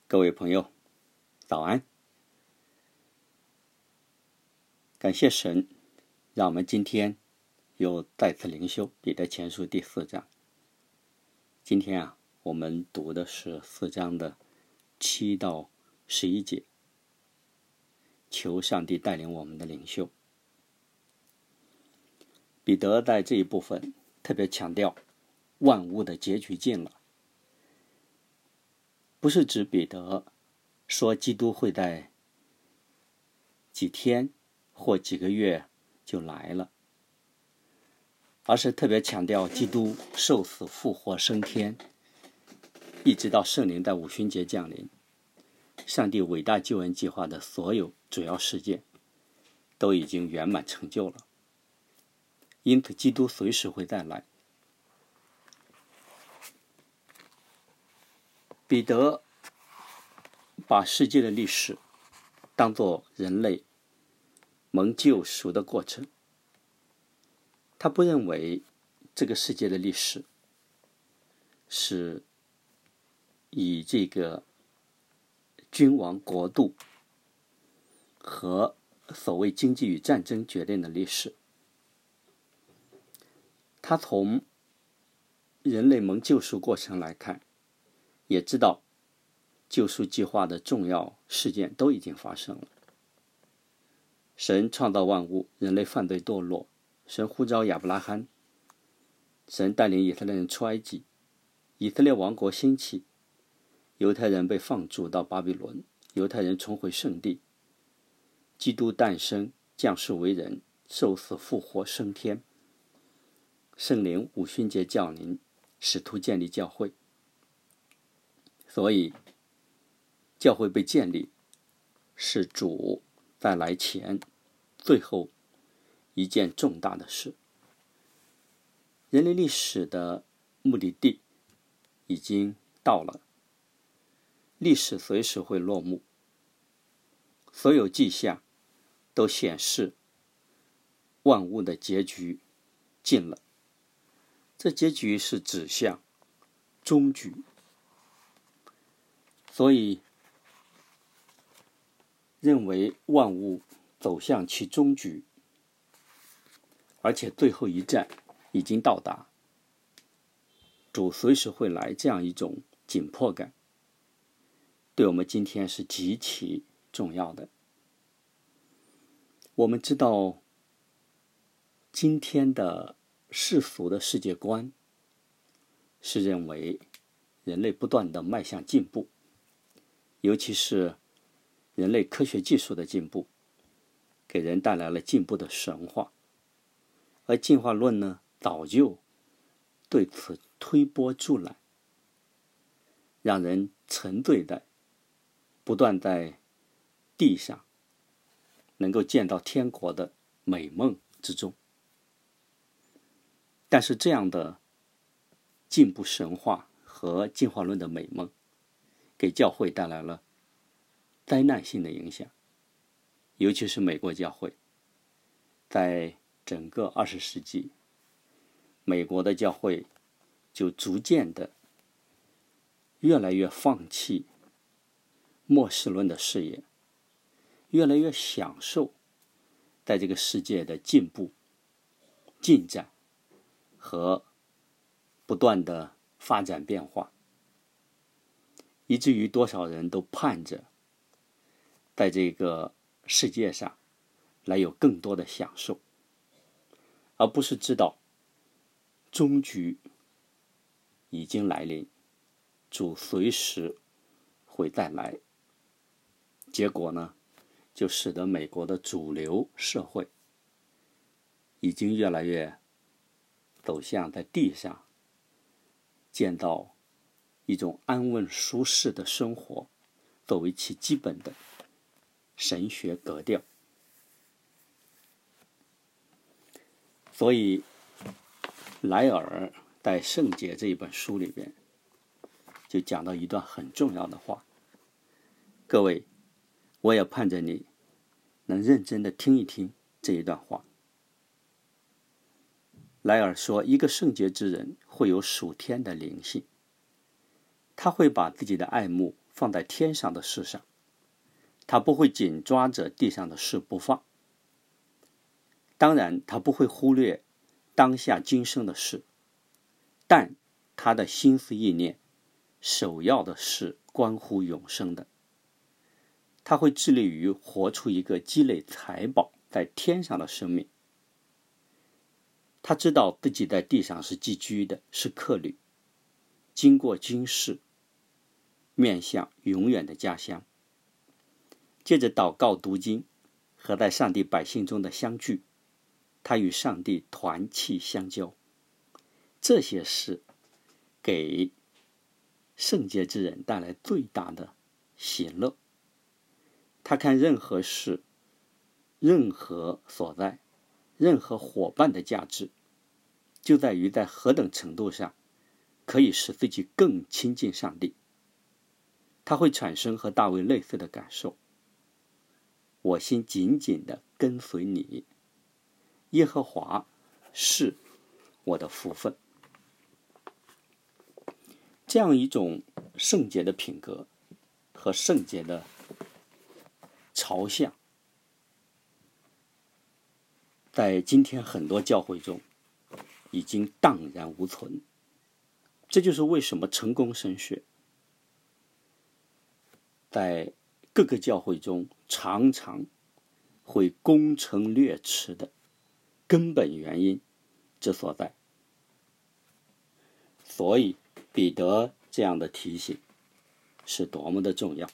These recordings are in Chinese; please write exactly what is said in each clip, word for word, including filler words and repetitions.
各位朋友，早安！感谢神，让我们今天又再次灵修彼得前书第四章。今天啊，我们读的是四章的七到十一节，求上帝带领我们的灵修。彼得在这一部分特别强调万物的结局近了，不是指彼得说基督会在几天或几个月就来了，而是特别强调基督受死复活升天，一直到圣灵在五旬节降临，上帝伟大救恩计划的所有主要事件都已经圆满成就了，因此基督随时会再来。彼得把世界的历史当作人类蒙救赎的过程，他不认为这个世界的历史是以这个君王国度和所谓经济与战争决定的历史。他从人类蒙救赎过程来看，也知道救赎计划的重要事件都已经发生了。神创造万物，人类犯罪堕落，神呼召亚伯拉罕，神带领以色列人出埃及，以色列王国兴起，犹太人被放逐到巴比伦，犹太人重回圣地，基督诞生，降世为人，受死复活升天，圣灵五旬节降临，使徒建立教会。所以教会被建立是主在来前最后一件重大的事。人类历史的目的地已经到了，历史随时会落幕，所有迹象都显示万物的结局近了，这结局是指向终局。所以认为万物走向其终局，而且最后一站已经到达，主随时会来，这样一种紧迫感对我们今天是极其重要的。我们知道今天的世俗的世界观是认为人类不断的迈向进步，尤其是人类科学技术的进步给人带来了进步的神话，而进化论呢，早就对此推波助澜，让人沉醉在不断在地上能够见到天国的美梦之中。但是这样的进步神话和进化论的美梦给教会带来了灾难性的影响，尤其是美国教会。在整个二十世纪，美国的教会就逐渐的越来越放弃末世论的视野，越来越享受在这个世界的进步、进展和不断的发展变化，以至于多少人都盼着在这个世界上来有更多的享受，而不是知道终局已经来临，主随时会再来。结果呢，就使得美国的主流社会已经越来越走向在地上建造一种安稳舒适的生活作为其基本的神学格调。所以莱尔在《圣洁》这一本书里边就讲到一段很重要的话，各位，我也盼着你能认真的听一听这一段话。莱尔说，一个圣洁之人会有属天的灵性，他会把自己的爱慕放在天上的事上，他不会紧抓着地上的事不放。当然，他不会忽略当下今生的事，但他的心思意念首要的是关乎永生的。他会致力于活出一个积累财宝在天上的生命。他知道自己在地上是寄居的，是客旅，经过今世，面向永远的家乡。借着祷告读经和在上帝百姓中的相聚，他与上帝团契相交。这些事给圣洁之人带来最大的喜乐。他看任何事、任何所在、任何伙伴的价值，就在于在何等程度上可以使自己更亲近上帝。他会产生和大卫类似的感受：我心紧紧地跟随你，耶和华是我的福分。这样一种圣洁的品格和圣洁的朝向，在今天很多教会中已经荡然无存。这就是为什么成功神学在各个教会中常常会攻城略池的根本原因之所在。所以彼得这样的提醒是多么的重要。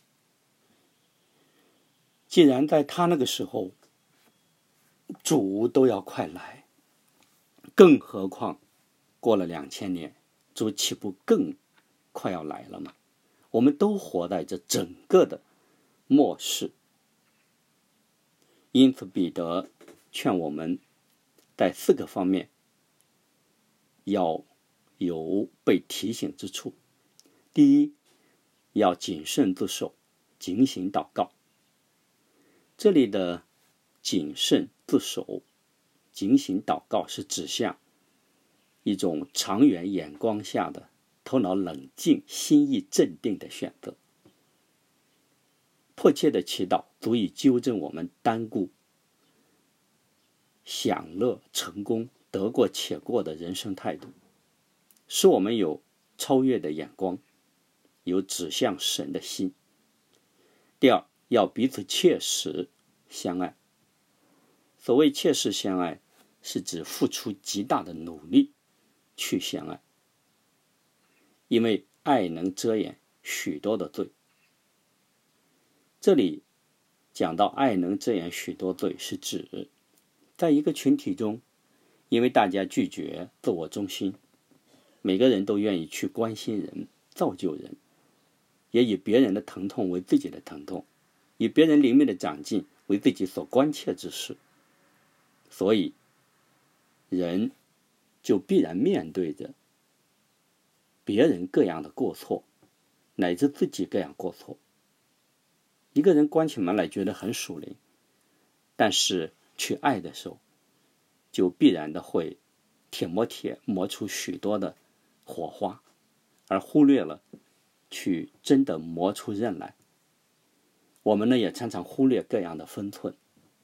既然在他那个时候主都要快来，更何况过了两千年，主岂不更快要来了吗？我们都活在这整个的末世。因此彼得劝我们在四个方面要有被提醒之处。第一，要谨慎自守，警醒祷告。这里的谨慎自守、警醒祷告是指向一种长远眼光下的头脑冷静、心意镇定的选择。迫切的祈祷足以纠正我们单顾享乐、成功、得过且过的人生态度，使我们有超越的眼光，有指向神的心。第二，要彼此切实相爱。所谓切实相爱，是指付出极大的努力去相爱，因为爱能遮掩许多的罪。这里讲到爱能遮掩许多罪，是指在一个群体中，因为大家拒绝自我中心，每个人都愿意去关心人、造就人，也以别人的疼痛为自己的疼痛，以别人灵命的长进为自己所关切之事。所以人就必然面对着别人各样的过错，乃至自己各样过错。一个人关起门来觉得很属灵，但是去爱的时候，就必然的会铁磨铁，磨出许多的火花，而忽略了去真的磨出刃来。我们呢，也常常忽略各样的分寸，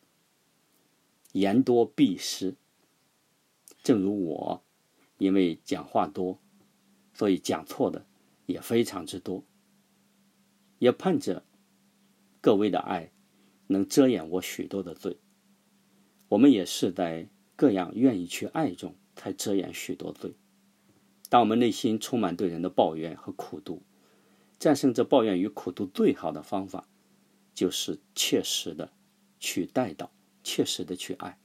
言多必失。正如我因为讲话多，所以讲错的也非常之多，也盼着各位的爱能遮掩我许多的罪。我们也是在各样愿意去爱中才遮掩许多罪。当我们内心充满对人的抱怨和苦毒，战胜这抱怨与苦毒最好的方法就是切实的去带导，切实的去爱。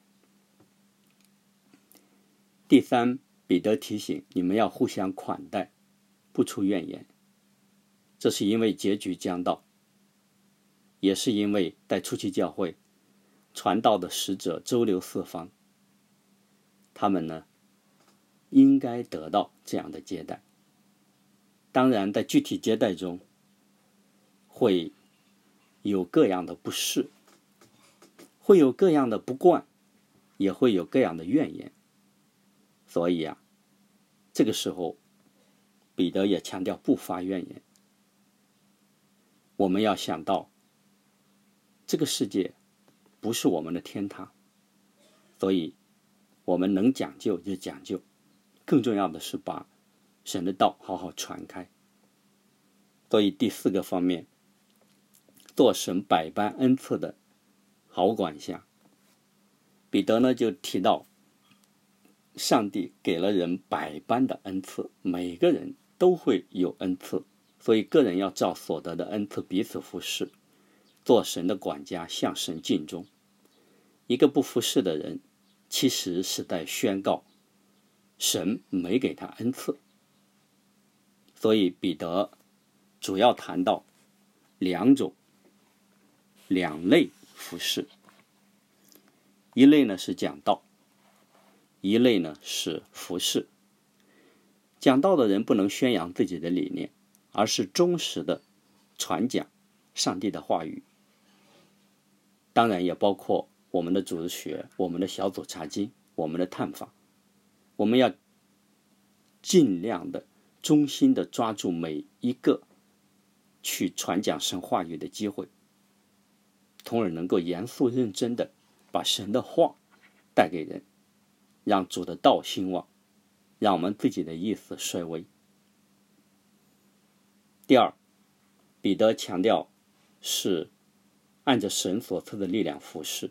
第三，彼得提醒你们要互相款待，不出怨言。这是因为结局将到，也是因为在初期教会传道的使者周流四方，他们呢应该得到这样的接待。当然在具体接待中会有各样的不适，会有各样的不惯，也会有各样的怨言。所以啊，这个时候彼得也强调不发怨言。 我们要想到，这个世界不是我们的天堂，所以我们能讲究就讲究，更重要的是把神的道好好传开。所以第四个方面，做神百般恩赐的好管家。彼得呢就提到，上帝给了人百般的恩赐，每个人都会有恩赐，所以个人要照所得的恩赐彼此服侍，做神的管家，向神尽忠。一个不服侍的人，其实是在宣告神没给他恩赐。所以彼得主要谈到两种两类服侍，一类呢是讲道，一类呢是服侍。讲道的人不能宣扬自己的理念，而是忠实的传讲上帝的话语。当然也包括我们的组织学、我们的小组查经、我们的探访。我们要尽量的衷心的抓住每一个去传讲神话语的机会，从而能够严肃认真的把神的话带给人，让主的道兴旺，让我们自己的意思衰微。第二，彼得强调是按着神所赐的力量服侍。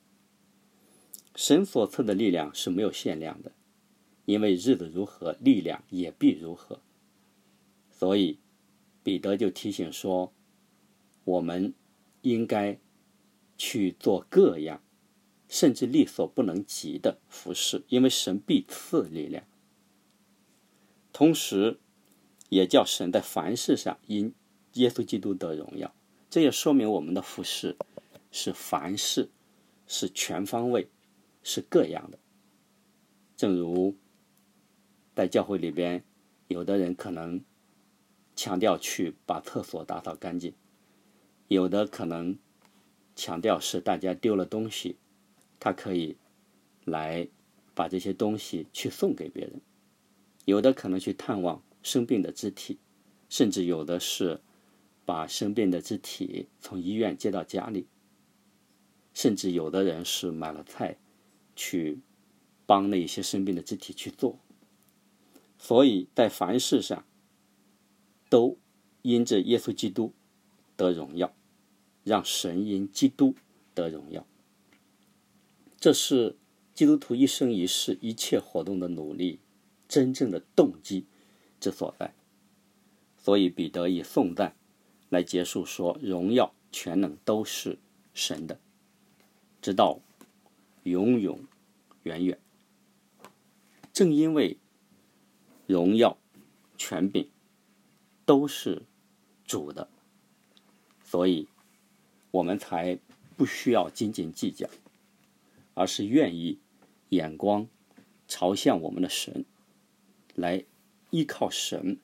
神所赐的力量是没有限量的，因为日子如何，力量也必如何。所以彼得就提醒说，我们应该去做各样甚至力所不能及的服事，因为神必赐力量。同时也叫神在凡事上因耶稣基督得荣耀。这也说明我们的服事是凡事，是全方位，是各样的。正如在教会里边，有的人可能强调去把厕所打扫干净，有的可能强调是大家丢了东西，他可以来把这些东西去送给别人，有的可能去探望生病的肢体，甚至有的是把生病的肢体从医院接到家里，甚至有的人是买了菜去帮那些生病的肢体去做。所以在凡事上都因着耶稣基督得荣耀，让神因基督得荣耀。这是基督徒一生一世一切活动的努力真正的动机之所在。所以彼得以颂赞来结束说，荣耀全能都是神的，直到永永远远。正因为荣耀权柄都是主的，所以我们才不需要斤斤计较，而是愿意眼光朝向我们的神，来依靠神，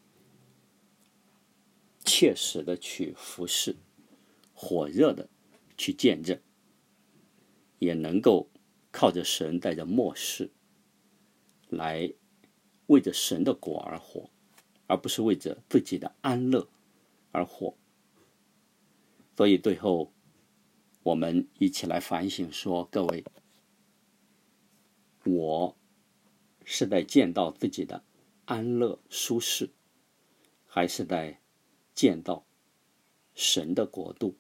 切实的去服侍，火热的去见证，也能够靠着神在这末世来为着神的国而活，而不是为着自己的安乐而活。所以最后我们一起来反省说，各位，我是在建造自己的安乐舒适，还是在建造神的国度，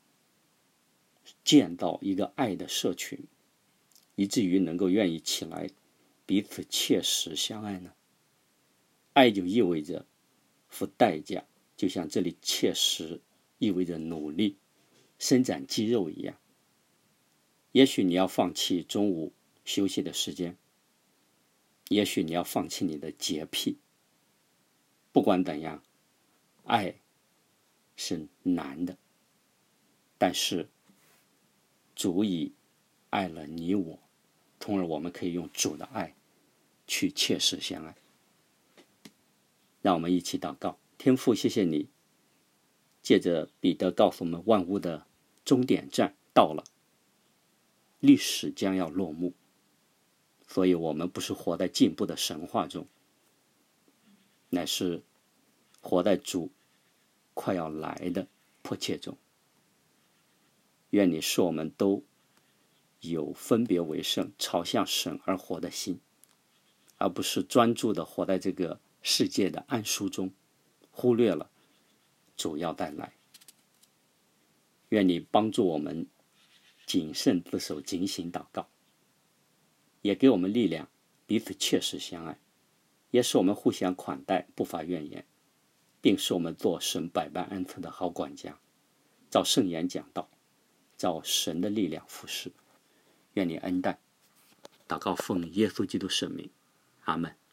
建造一个爱的社群，以至于能够愿意起来彼此切实相爱呢？爱就意味着付代价，就像这里切实意味着努力伸展肌肉一样。也许你要放弃中午休息的时间，也许你要放弃你的洁癖。不管怎样，爱是难的，但是主已爱了你我，从而我们可以用主的爱去切实相爱。让我们一起祷告。天父，谢谢你借着彼得告诉我们，万物的终点站到了，历史将要落幕，所以我们不是活在进步的神话中，乃是活在主快要来的迫切中。愿你使我们都有分别为圣、朝向神而活的心，而不是专注地活在这个世界的暗书中，忽略了主要带来。愿你帮助我们谨慎自守、警醒祷告，也给我们力量，彼此切实相爱，也使我们互相款待，不发怨言，并使我们做神百般恩赐的好管家，照圣言讲道，照神的力量服侍。愿你恩待。祷告奉耶稣基督圣名，阿们。